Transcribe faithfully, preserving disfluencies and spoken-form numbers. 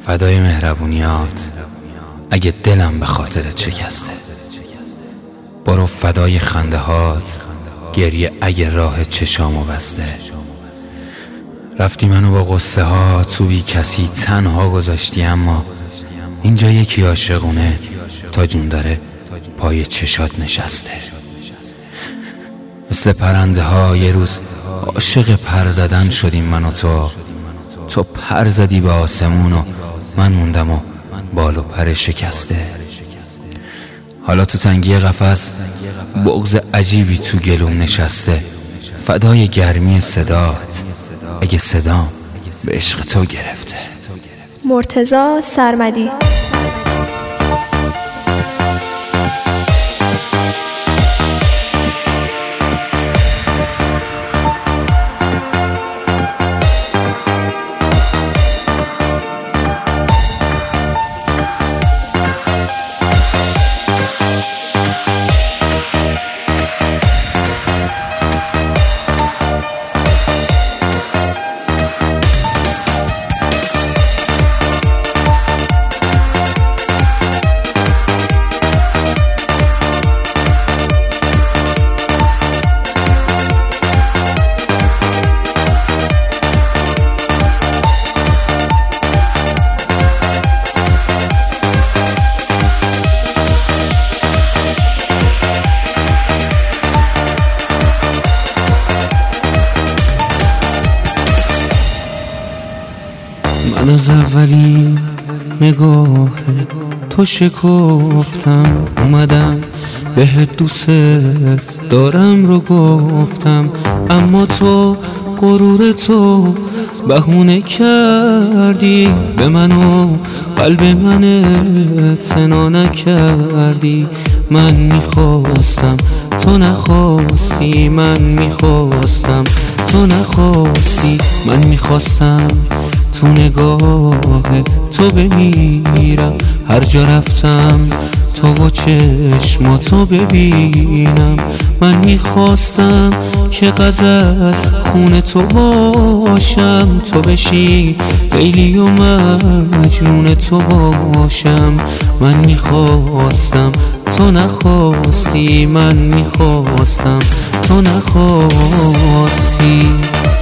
فدای مهربونیات اگه دلم به خاطرت شکسته. برو فدای خنده هات گریه اگه راه چشامو بسته. رفتی منو با قصه ها تو بی کسی تنها گذاشتی، اما اینجا یکی عاشقونه تا جون داره پای چشات نشسته. مثل پرنده ها یه روز عاشق پر زدن شدیم من و تو. تو پر زدی به آسمون و من موندم و بال و پر شکسته. حالا تو تنگی قفس بغض عجیبی تو گلوم نشسته. فدای گرمی صدات اگه صدام به عشق تو گرفته. مرتضی سرمدی. من از اولین نگاه تو شکفتم، اومدم بهت دوست دارم رو گفتم، اما تو غرور تو بهونه کردی، به من و قلب من اعتنا نکردی. من میخواستم تو نخواستی، من میخواستم تو نخواستی. من میخواستم تو نگاه تو بمیرم، هر جا رفتم تو و چشماتو ببینم. من میخواستم که غزل خون تو باشم، تو بشی لیلی و مجنون تو باشم. من میخواستم تو نخواستی، من میخواستم تو نخواستی.